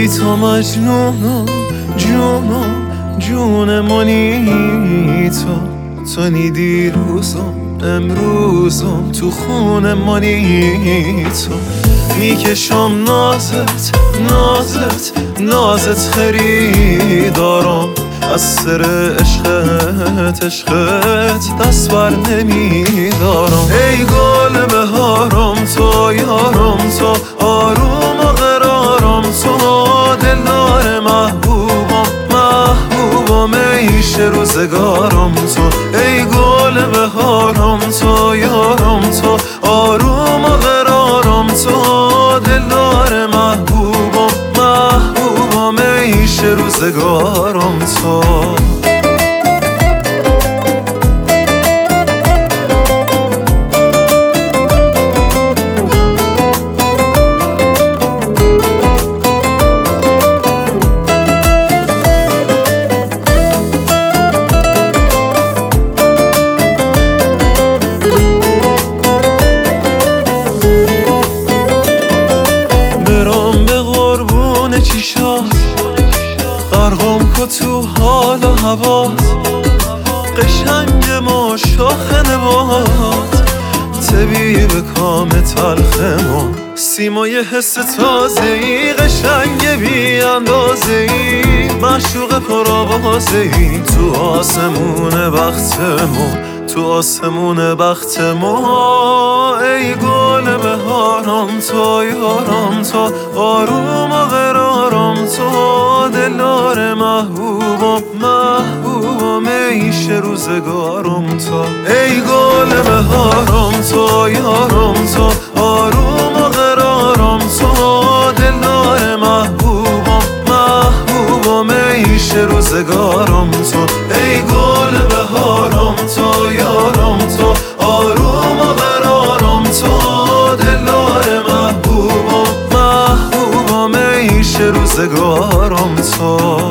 تو مجنونم جونم جون منی تو نی دیروزم امروزم تو خون منی تو میکشم نازت خریدارم از سر عشقت دست بر نمیدارم ای گل بهارم تو یارم تو آروم و قرارم تو دلدار محبوبم عیش روزگارم تو ای گل بهارم تو یارم تو آروم و قرارم تو دلدار محبوبم عیش روزگارم تو غرقم که تو حال و هوات قشنگ ما شاخ نبات طبیب کام تلخ ما سیمای حس تازه‌ای قشنگ بی اندازه‌ای معشوق پرآوازه‌ای تو آسمون بخت ما ای گل بهارم تو یارم تو آروم و قرارم تو دلدار محبوبم عیش روزگارم تو ای گل بهارم تو یارم تو آروم و قرارم تو دلدار محبوبم عیش روزگارم تو ای گل بهارم تو یارم تو آروم و قرارم تو دلدار محبوبم عیش روزگارم تو